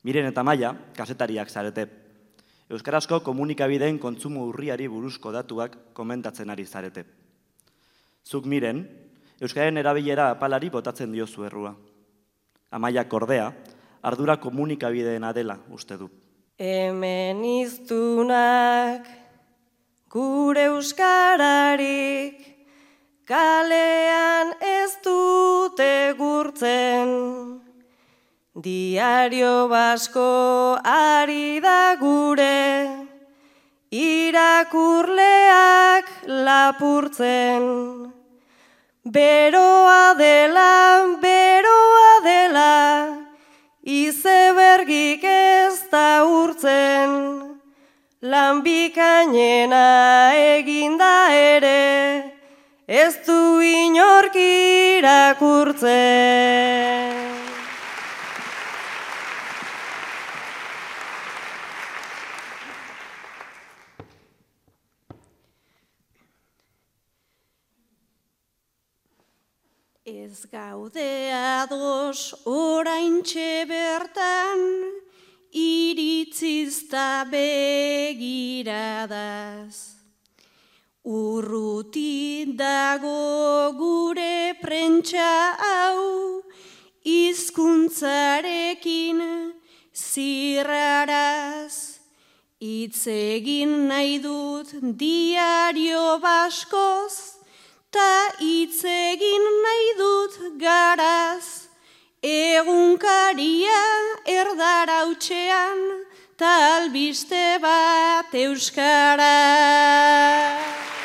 Miren eta Maia, kazetariak zarete. Euskarazko komunikabideen kontsumo urriari buruzko datuak komentatzen ari zarete. Zuk Miren, Euskararen erabilera apalari botatzen diozu errua. Amaiak ordea, ardura komunikabideena dela uste du. Hemen iztunak gure euskararik kalean ez dute gurtzen. Diario Basko ari da gure irakurleak lapurtzen. Beroa dela, izebergik ez da urtzen, lan bikainena eginda ere, ez du inork irakurtzen. Ez gaude ados oraintxe bertan, iritziz ta begiradaz. Urruti dago gure prentsa hau, hizkuntzarekin zirraraz. Hitz egin nahi dut Diario Baskoz, ta hitz egin nahi dut garaz, egunkaria erdarautxean, ta albiste bat euskara.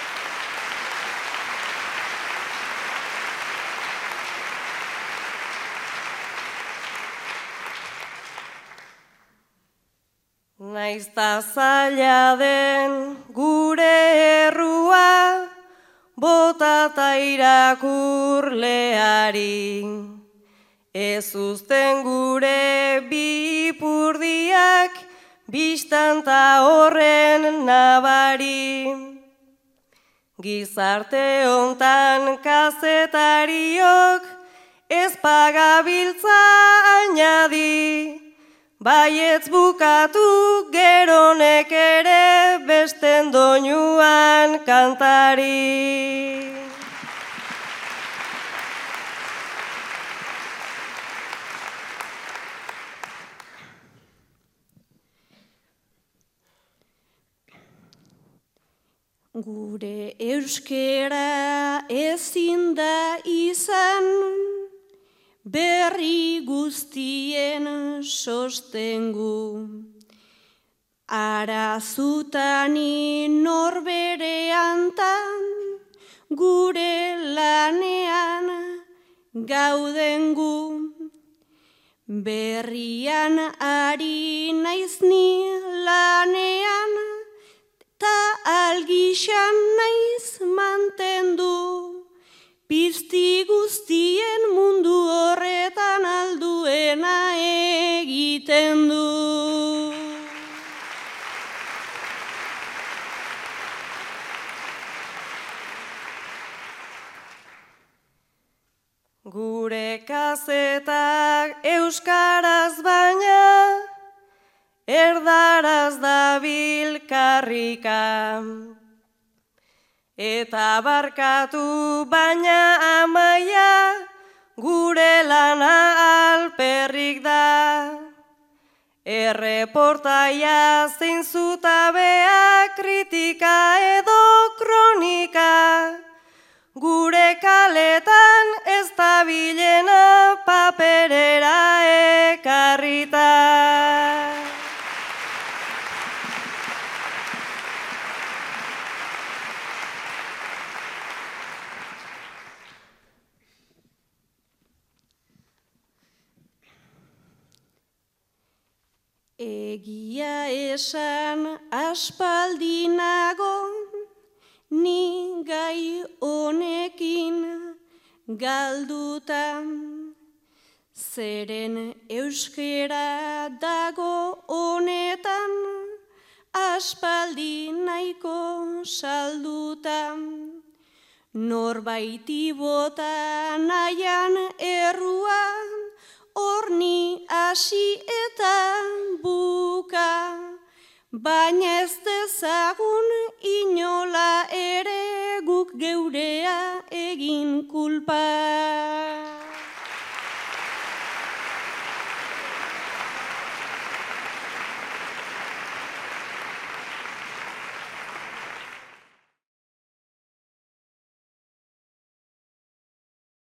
Naizta zaila den gure errua, bota ta irakurleari, ez uzten gure bipurdiak, bistan ta horren nabari. Gizarte hontan kazetariok, ez pagabiltza añadi, baietz bukatu geronek ere besten doinuan kantari. Gure euskera ezin da izan, berri guztien sostengu. Arazutani norbere antan, gure lanean gaudengu. Berrian ari naiz ni lanean, ta algixan naiz mantendu. Pizti guztien mundu horretan alduena egiten du. Gure kazetak euskaraz baina, erdaraz dabil karrika. Eta barkatu baina Amaia, gure lana alperrik da. Erreportaia zein zutabea, kritika edo kronika, gure kaletan ez da bilena paperera ekarrita. Egia esan aspaldi nago, ni gai honekin galduta. Zeren euskera dago honetan, aspaldi nahiko salduta. Norbaiti bota nahian errua, horni hasi eta buka, baina ez dezagun inola ere guk geurea egin kulpa.